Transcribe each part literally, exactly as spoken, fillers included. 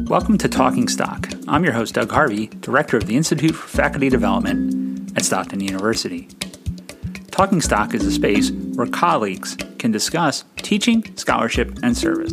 Welcome to Talking Stock. I'm your host, Doug Harvey, Director of the Institute for Faculty Development at Stockton University. Talking Stock is a space where colleagues can discuss teaching, scholarship, and service.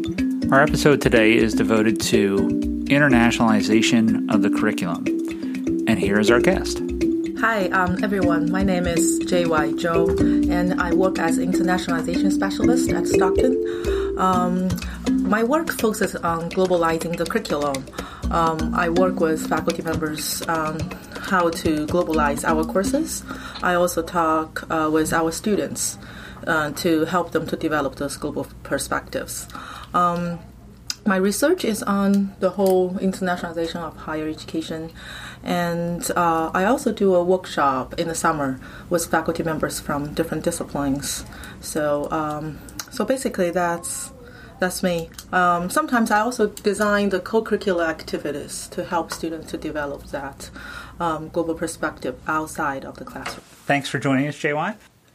Our episode today is devoted to internationalization of the curriculum. And here is our guest. Hi, um, everyone. My name is J Y Zhou, and I work as internationalization specialist at Stockton. Um, my work focuses on globalizing the curriculum. Um, I work with faculty members on how to globalize our courses. I also talk uh, with our students uh, to help them to develop those global perspectives. Um, my research is on the whole internationalization of higher education, and uh, I also do a workshop in the summer with faculty members from different disciplines. So, um, so basically, that's that's me. Um, sometimes I also design the co-curricular activities to help students to develop that um, global perspective outside of the classroom. Thanks for joining us, J Y.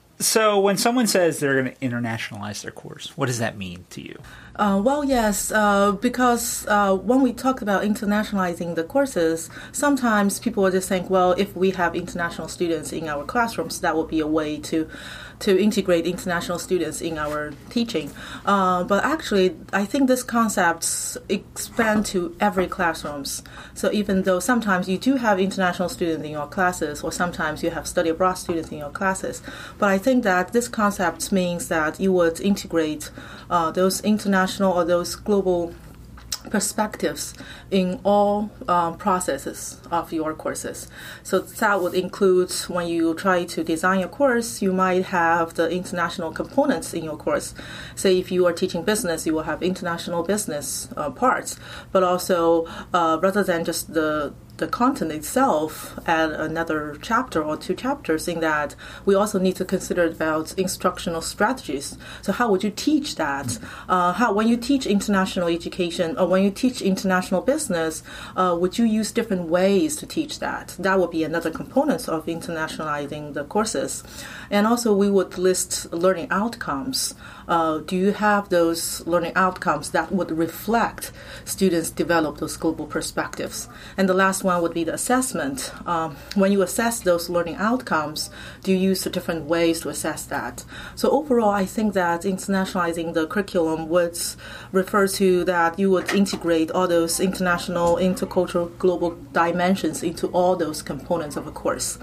So when someone says they're going to internationalize their course, what does that mean to you? Uh, well, yes, uh, because uh, when we talk about internationalizing the courses, sometimes people will just think, well, if we have international students in our classrooms, that would be a way to to integrate international students in our teaching. Uh, but actually, I think this concept expand to every classrooms. So even though sometimes you do have international students in your classes, or sometimes you have study abroad students in your classes, but I think that this concept means that you would integrate uh, those international or those global perspectives in all um, processes of your courses. So that would include when you try to design your course, you might have the international components in your course. Say if you are teaching business, you will have international business uh, parts, but also uh, rather than just the the content itself, add another chapter or two chapters in that we also need to consider about instructional strategies. So how would you teach that? Uh, how when you teach international education or when you teach international business, uh, would you use different ways to teach that? That would be another component of internationalizing the courses. And also we would list learning outcomes. Uh, do you have those learning outcomes that would reflect students develop those global perspectives? And the last one would be the assessment. Um, when you assess those learning outcomes, do you use the different ways to assess that? So overall, I think that internationalizing the curriculum would refer to that you would integrate all those international, intercultural, global dimensions into all those components of a course.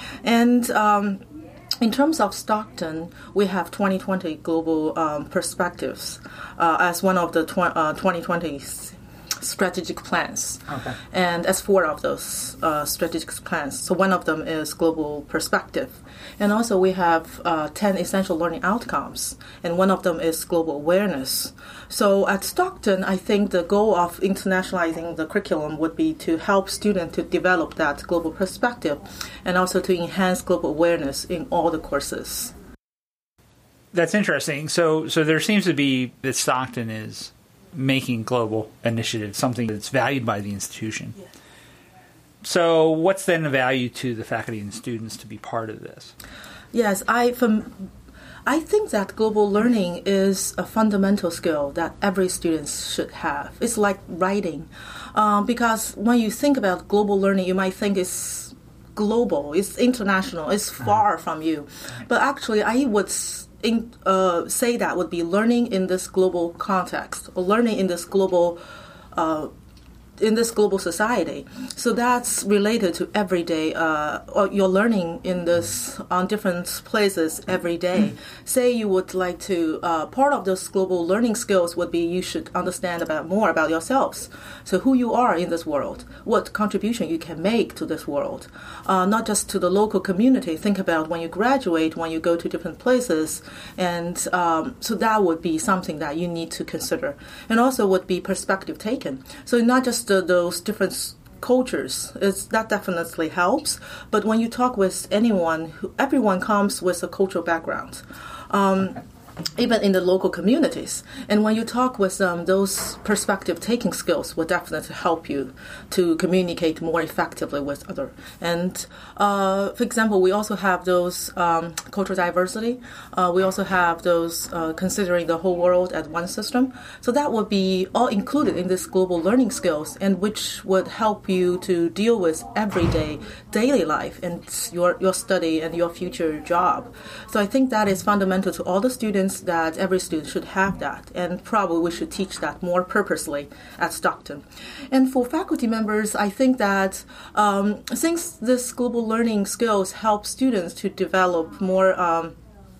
And um, in terms of Stockton, we have twenty twenty global um, perspectives uh, as one of the tw- uh, twenty twenty strategic plans. Okay. And as four of those uh, strategic plans. So one of them is global perspective. And also we have uh, ten essential learning outcomes. And one of them is global awareness. So at Stockton, I think the goal of internationalizing the curriculum would be to help students to develop that global perspective and also to enhance global awareness in all the courses. That's interesting. So, so there seems to be that Stockton is making global initiatives something that's valued by the institution. Yeah. So what's then the value to the faculty and students to be part of this? Yes, I from I think that global learning is a fundamental skill that every student should have. It's like writing. Um, because when you think about global learning, you might think it's global, it's international, it's far uh-huh. from you. But actually, I would In, uh, say that would be learning in this global context or learning in this global uh, in this global society. So that's related to everyday, uh, or you're learning in this on different places every day. Say you would like to, uh, part of those global learning skills would be you should understand about more about yourselves. So who you are in this world, what contribution you can make to this world, uh, not just to the local community. Think about when you graduate, when you go to different places. And um, so that would be something that you need to consider. And also would be perspective taken. So not just the, those different cultures, it's, that definitely helps. But when you talk with anyone, everyone comes with a cultural background. Um, even in the local communities. And when you talk with them, those perspective-taking skills will definitely help you to communicate more effectively with others. And uh, for example, we also have those um, cultural diversity. Uh, we also have those uh, considering the whole world as one system. So that would be all included in this global learning skills, and which would help you to deal with everyday daily life and your, your study and your future job. So I think that is fundamental to all the students, that every student should have that, and probably we should teach that more purposely at Stockton. And for faculty members, I think that um, since this global learning skills help students to develop more um,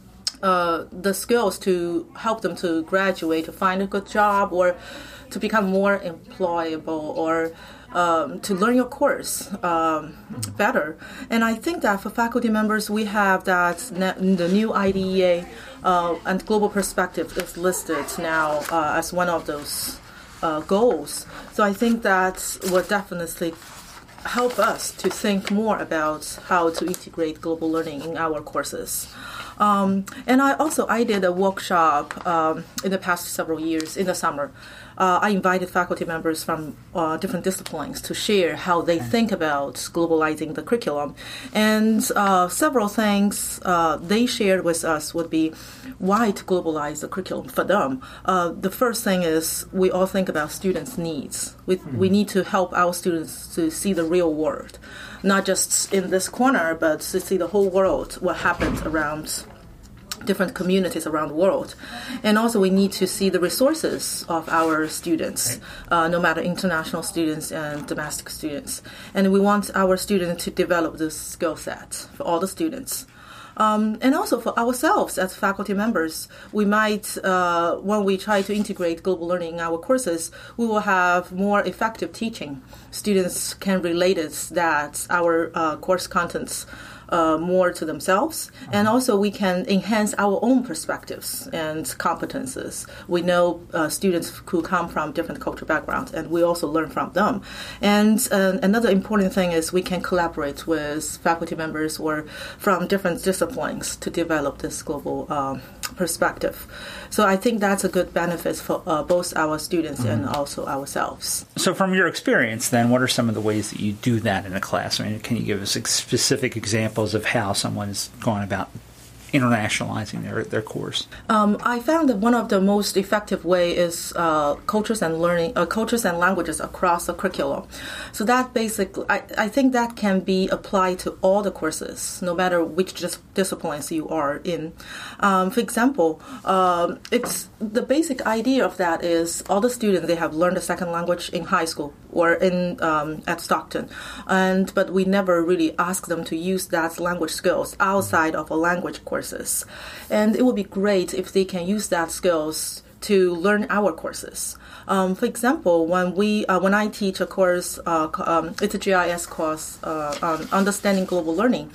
uh, the skills to help them to graduate, to find a good job, or to become more employable, or Um, to learn your course um, better. And I think that for faculty members, we have that the new I D E A uh, and global perspective is listed now uh, as one of those uh, goals. So I think that will definitely help us to think more about how to integrate global learning in our courses. Um, and I also I did a workshop um, in the past several years in the summer. Uh, I invited faculty members from uh, different disciplines to share how they think about globalizing the curriculum. And uh, several things uh, they shared with us would be why to globalize the curriculum for them. Uh, the first thing is we all think about students' needs. We, mm-hmm. we need to help our students to see the real world, not just in this corner, but to see the whole world, what happens around different communities around the world. And also we need to see the resources of our students, uh, no matter international students and domestic students. And we want our students to develop this skill set for all the students. Um, and also for ourselves as faculty members, we might, uh, when we try to integrate global learning in our courses, we will have more effective teaching. Students can relate it that our uh, course contents Uh, more to themselves, and also we can enhance our own perspectives and competences. We know uh, students who come from different cultural backgrounds, and we also learn from them. And uh, another important thing is we can collaborate with faculty members or from different disciplines to develop this global um, perspective. So I think that's a good benefit for uh, both our students mm-hmm. and also ourselves. So from your experience, then, what are some of the ways that you do that in a class? I mean, can you give us specific examples of how someone is going about internationalizing their, their course? Um, I found that one of the most effective way is uh, cultures and learning, uh, cultures and languages across the curriculum. So that basically, I, I think that can be applied to all the courses, no matter which dis- disciplines you are in. Um, for example, um, it's the basic idea of that is all the students, they have learned a second language in high school or in um, at Stockton, and but we never really ask them to use that language skills outside of a language course. And it would be great if they can use that skills to learn our courses. Um, for example, when we uh, when I teach a course, uh, um, it's a G I S course, uh, um, Understanding Global Learning.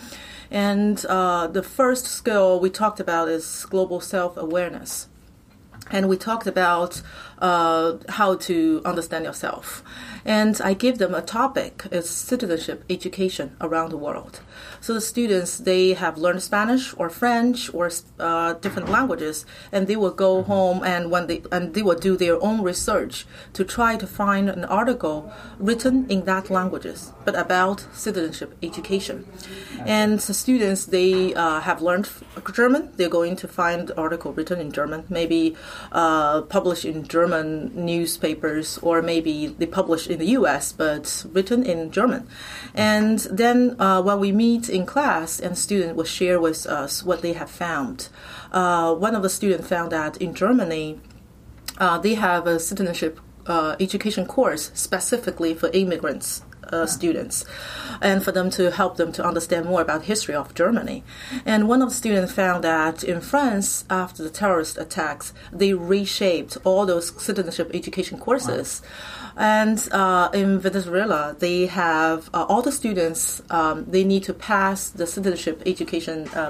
And uh, the first skill we talked about is global self-awareness. And we talked about uh, how to understand yourself. And I give them a topic, it's citizenship education around the world. So the students, they have learned Spanish or French or uh, different languages, and they will go home and when they and they will do their own research to try to find an article written in that languages, but about citizenship education. And the students, they uh, have learned German. They're going to find the article written in German, maybe uh, published in German newspapers, or maybe they publish in the U S but written in German. And then uh, when we meet in class, and students will share with us what they have found. Uh, one of the students found that in Germany, uh, they have a citizenship uh, education course specifically for immigrants. Uh, students, and for them to help them to understand more about the history of Germany. And one of the students found that in France, after the terrorist attacks, they reshaped all those citizenship education courses. And uh, in Venezuela, they have uh, all the students, um, they need to pass the citizenship education um,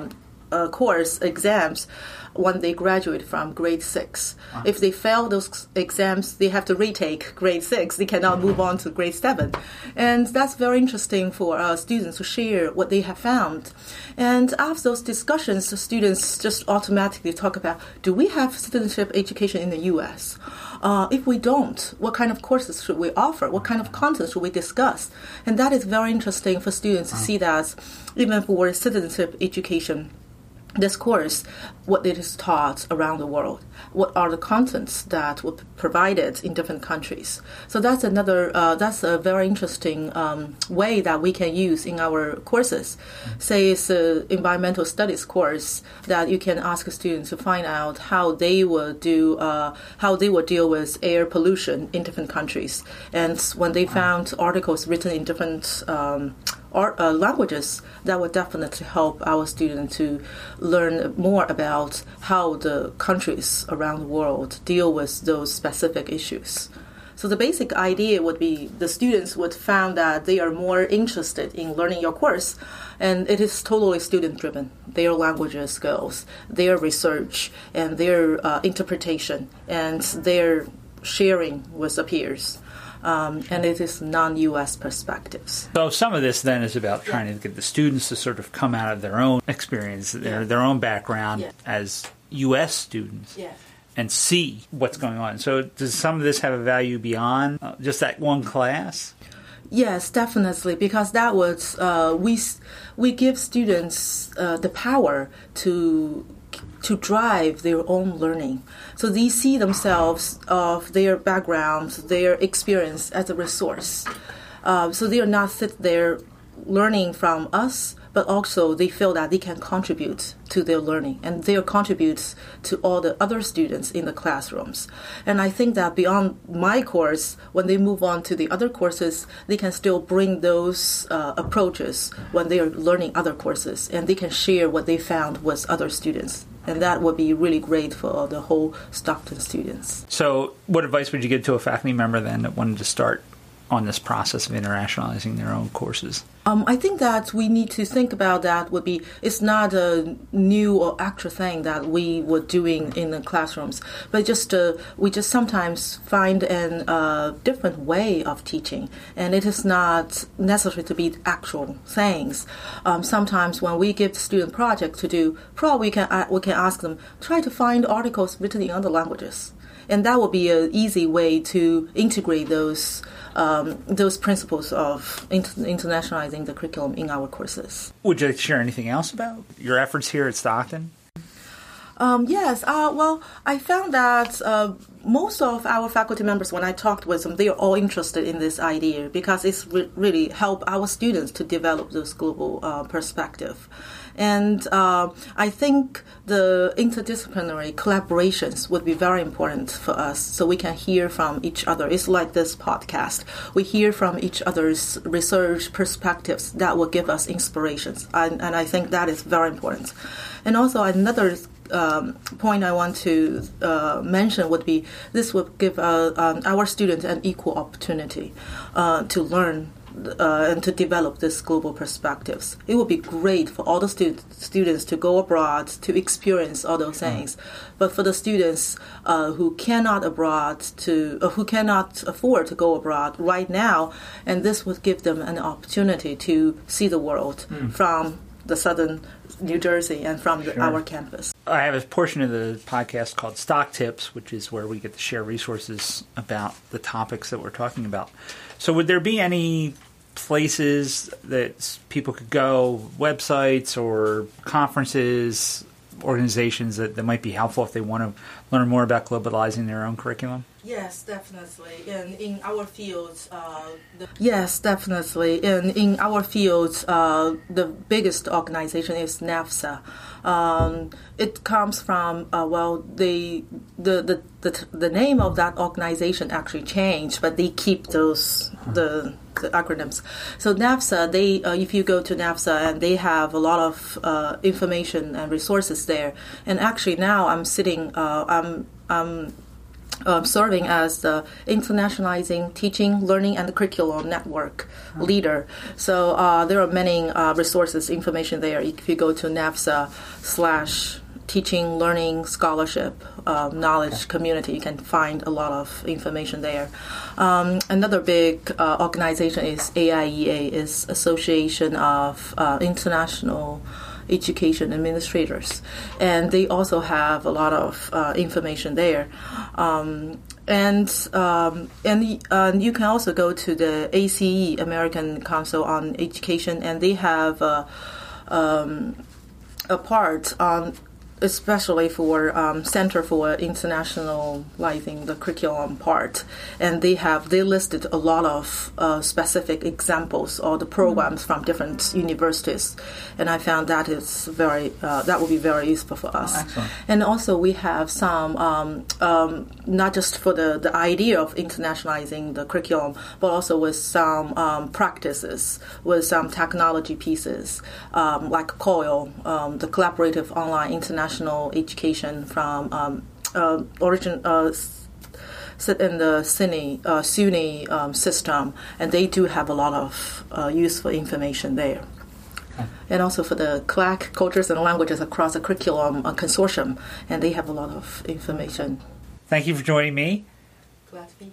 uh, course exams when they graduate from grade six. Wow. If they fail those exams, they have to retake grade six. They cannot move on to grade seven. And that's very interesting for uh, students to share what they have found. And after those discussions, the students just automatically talk about, do we have citizenship education in the U S? Uh, if we don't, what kind of courses should we offer? What kind of content should we discuss? And that is very interesting for students wow. to see that even for citizenship education, this course, what it is taught around the world, what are the contents that were provided in different countries. So that's another, uh, that's a very interesting um, way that we can use in our courses. Mm-hmm. Say it's an environmental studies course that you can ask students to find out how they will do, uh, how they will deal with air pollution in different countries. And when they found articles written in different um, Or, uh, languages, that would definitely help our students to learn more about how the countries around the world deal with those specific issues. So the basic idea would be the students would find that they are more interested in learning your course, and it is totally student-driven. Their language skills, their research, and their uh, interpretation, and their sharing with the peers. Um, and it is non-U S perspectives. So some of this then is about trying yeah. to get the students to sort of come out of their own experience, their, yeah. their own background yeah. as U S students yeah. and see what's going on. So does some of this have a value beyond uh, just that one class? Yes, definitely, because that was, uh, we, we give students uh, the power to to drive their own learning. So they see themselves of their background, their experience as a resource. Uh, so they are not sit there learning from us, but also they feel that they can contribute to their learning, and they contribute to all the other students in the classrooms. And I think that beyond my course, when they move on to the other courses, they can still bring those uh, approaches when they are learning other courses, and they can share what they found with other students. And that would be really great for the whole Stockton students. So what advice would you give to a faculty member then that wanted to start on this process of internationalizing their own courses? Um, I think that we need to think about that would be, it's not a new or extra thing that we were doing in the classrooms, but just uh, we just sometimes find a uh, different way of teaching, and it is not necessary to be actual things. Um, sometimes when we give the student project to do, probably we can, uh, we can ask them, try to find articles written in other languages. And that would be an easy way to integrate those um, those principles of inter- internationalizing the curriculum in our courses. Would you share anything else about your efforts here at Stockton? Um, yes. Uh, well, I found that uh, most of our faculty members, when I talked with them, they are all interested in this idea because it's re- really help our students to develop this global uh, perspective. And uh, I think the interdisciplinary collaborations would be very important for us so we can hear from each other. It's like this podcast. We hear from each other's research perspectives that will give us inspirations. And, and I think that is very important. And also another um, point I want to uh, mention would be this would give uh, um, our students an equal opportunity uh, to learn Uh, and to develop this global perspectives. It would be great for all the stu- students to go abroad to experience all those things, but for the students uh, who cannot abroad to uh, who cannot afford to go abroad right now, and this would give them an opportunity to see the world mm. from the southern New Jersey and from the, sure. our campus. I have a portion of the podcast called Stock Tips, which is where we get to share resources about the topics that we're talking about. So would there be any places that people could go, websites or conferences, organizations that, that might be helpful if they want to learn more about globalizing their own curriculum? Yes, definitely. In in our fields, uh, the, yes, definitely. In in our fields, uh, the biggest organization is NAFSA. Um, it comes from uh, well, the, the the the the name of that organization actually changed, but they keep those the. the acronyms. So NAFSA, they uh, if you go to NAFSA, and they have a lot of uh, information and resources there. And actually now I'm sitting, uh, I'm I'm Uh, serving as the Internationalizing Teaching, Learning, and Curriculum Network oh. leader. So uh, there are many uh, resources, information there. If you go to NAFSA slash Teaching, Learning, Scholarship, uh, Knowledge okay. Community, you can find a lot of information there. Um, another big uh, organization is A I E A, is Association of uh, International Education Administrators, and they also have a lot of uh, information there. Um, and um, and uh, you can also go to the A C E, American Council on Education, and they have uh, um, a part on, especially for um, Center for Internationalizing the Curriculum part, and they have they listed a lot of uh, specific examples or the programs mm-hmm. from different universities, and I found that is very uh, that will be very useful for us. Oh, excellent. And also we have some um, um, not just for the, the idea of internationalizing the curriculum, but also with some um, practices, with some technology pieces um, like COIL, um, the Collaborative Online International National Education from um, uh, origin uh, sit in the SUNY, uh, SUNY um, system, and they do have a lot of uh, useful information there. Okay. And also for the C L A C, Cultures and Languages Across the Curriculum uh, Consortium, and they have a lot of information. Thank you for joining me. Glad to be here.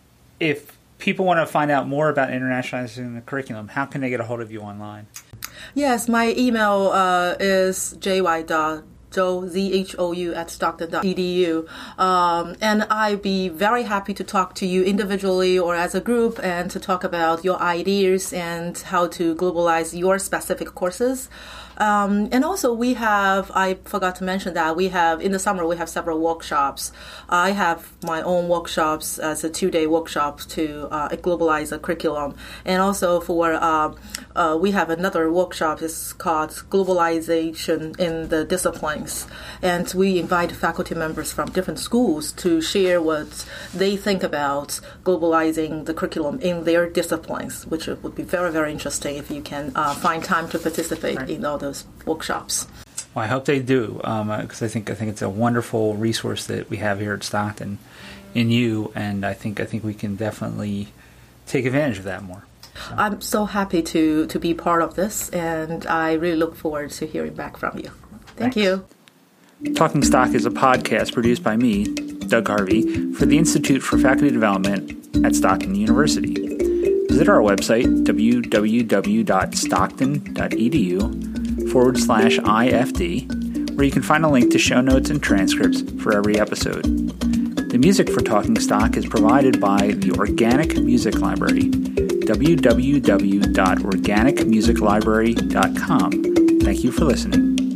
If people want to find out more about internationalizing the curriculum, how can they get a hold of you online? Yes, my email uh, is j y dot Zhou, Z H O U, at stockton dot e d u. Um, and I'd be very happy to talk to you individually or as a group and to talk about your ideas and how to globalize your specific courses. Um, and also we have, I forgot to mention that, we have, in the summer, we have several workshops. I have my own workshops as a two-day workshop to uh, globalize a curriculum. And also for, uh, uh, we have another workshop, it's called Globalization in the Disciplines. And we invite faculty members from different schools to share what they think about globalizing the curriculum in their disciplines, which would be very, very interesting if you can uh, find time to participate right. in all those workshops. Well, I hope they do, because um, I think I think it's a wonderful resource that we have here at Stockton in you, and I think I think we can definitely take advantage of that more. So. I'm so happy to to be part of this, and I really look forward to hearing back from you. Thank Thanks. you. Talking Stock is a podcast produced by me, Doug Harvey, for the Institute for Faculty Development at Stockton University. Visit our website, w w w dot stockton dot e d u forward slash I F D, where you can find a link to show notes and transcripts for every episode. The music for Talking Stock is provided by the Organic Music Library, w w w dot organic music library dot com. Thank you for listening.